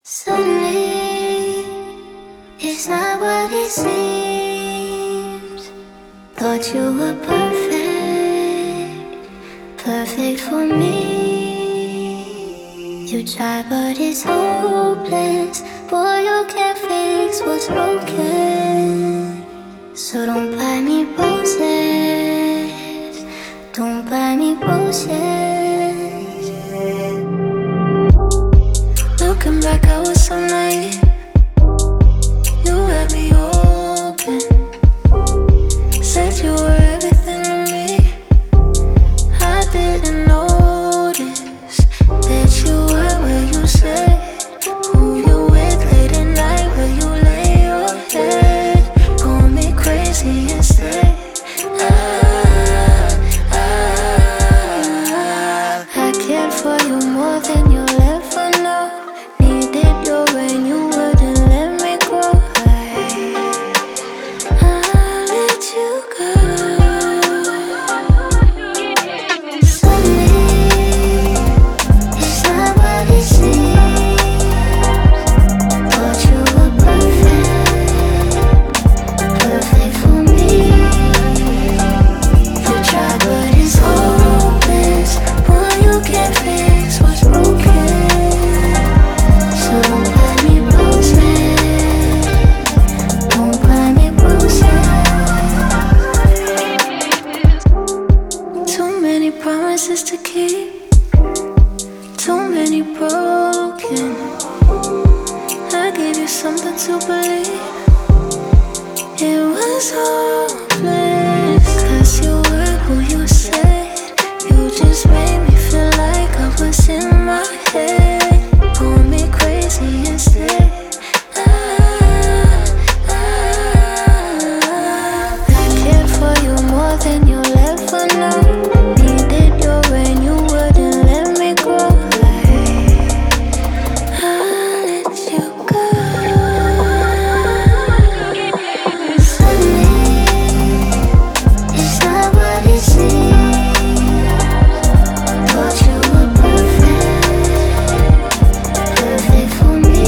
Suddenly, it's not what it seems. Thought you were perfect, perfect for me. You try, but it's hopeless. Boy, you can't fix what's broken. So don't buy me roses. Don't buy me roses. Looking back, I was so naive. You had me open. Said you were everything to me. I didn't notice that you were where you said. Who you with late at night, where you lay your head. Call me crazy instead. I cared for you more than you'll ever know. Needed your rain, you wouldn't let me go. I'll let you go. Suddenly, it's not what it seems. Thought you were perfect, perfect for me. You tried, but it's hopeless. Boy, you can't fix what's broken. So don't buy me roses. Don't buy me roses. Too many promises to keep. Too many broken. I gave you something to believe. It was hopeless. 'Cause you were who you said. You just made me feel like I was in my head. Call me crazy instead. I cared for you more than you'll ever know. Needed your rain, you wouldn't let me go. I'll let you go. Suddenly, it's not what it seems. Thought you were perfect, perfect for me.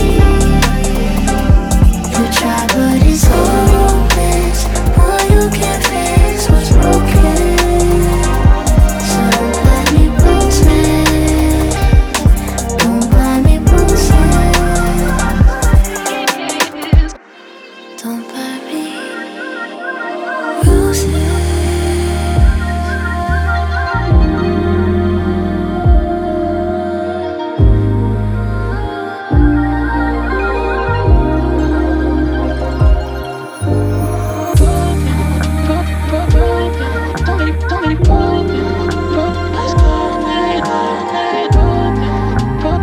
You try, but it's hopeless. Boy, you can't fix what's broken. So don't buy me roses. Don't buy me roses. Don't buy me roses.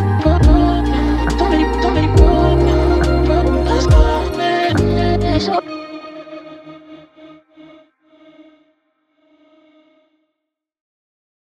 So